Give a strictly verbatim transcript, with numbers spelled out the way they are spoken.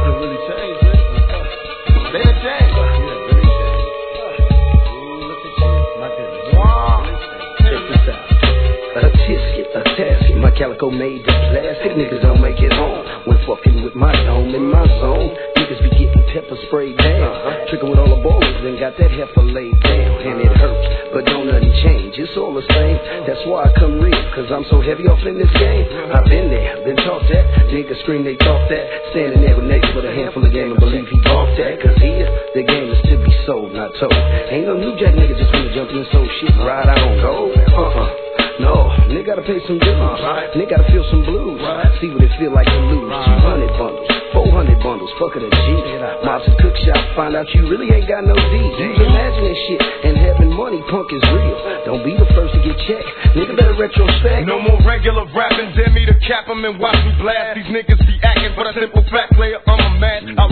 done really changed, man. They done changed. Yeah, really changed. Ooh, look at you. My goodness. Wow. Check this out. A tisket, a tasket, my calico made the plastic. Niggas don't make it home when fucking with my dome in my zone. Niggas be getting pepper sprayed down, uh-huh. Tricking with all the ballers and got that heifer laid down. And it hurts, but don't nothing change. It's all the same. That's why I come real, cause I'm so heavy off in this game. I've been there, been taught that. Niggas scream, they talk that. Standing there with niggas with a handful of game and believe he bought that. Cause here, the game is to be sold, not told. Ain't no new jack nigga just wanna jump in and soul shit, ride out on gold. Uh-uh. No, nigga gotta pay some dues. Right. Nigga gotta feel some blues. Right. See what it feel like to lose. Right. two hundred bundles, four hundred bundles, fuck it a G. Mobs and cook shop, find out you really ain't got no D. You imagining shit and having money, punk is real. Don't be the first to get checked. Nigga better retrospect. No more regular rapping, dare me to cap 'em and watch me blast. These niggas be acting, but a simple fact player, I'm a man.